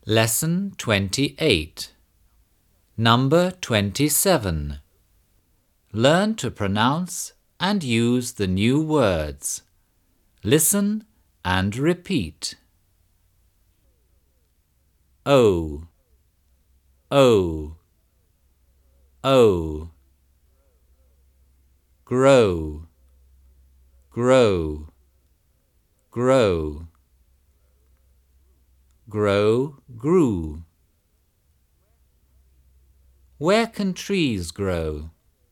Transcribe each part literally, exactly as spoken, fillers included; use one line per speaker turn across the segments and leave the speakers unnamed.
Lesson twenty-eight. Number twenty-seven. Learn to pronounce and use the new words. Listen and repeat. O, O, O. Grow, grow, grow. Grow, grew. Where can trees grow?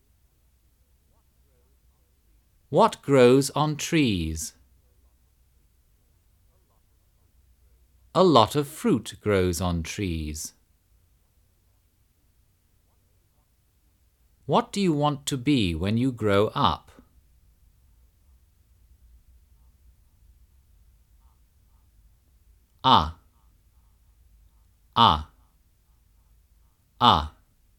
What grows on trees? A lot of fruit grows on trees. What do you want to be when you grow up? Ah, ah, ah.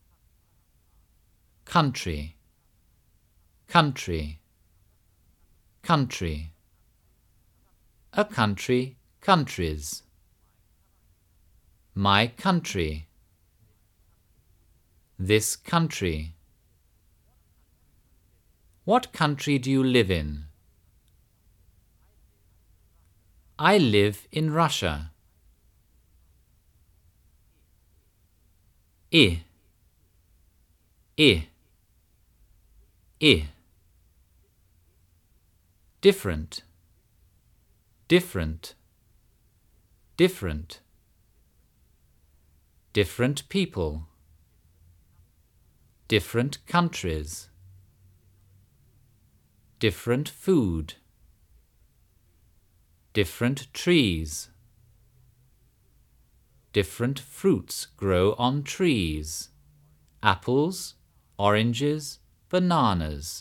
Country, country, country. A country, countries. My country. This country. What country do you live in? I live in Russia. I, I, I. Different, different, different. Different people. Different countries. Different food. Different trees. Different fruits grow on trees. Apples, oranges, bananas.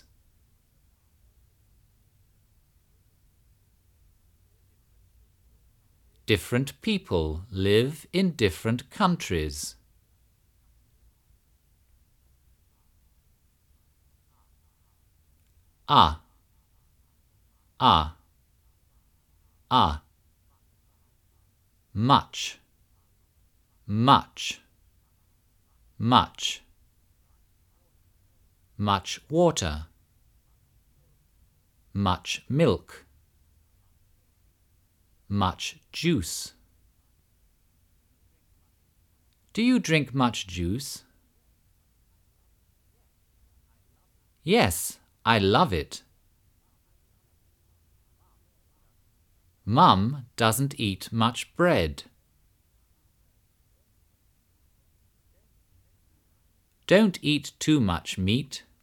Different people live in different countries. Ah, ah, ah. Much, much, much. Much water. Much milk. Much juice. Do you drink much juice? Yes, I love it. Mum doesn't eat much bread. Don't eat too much meat.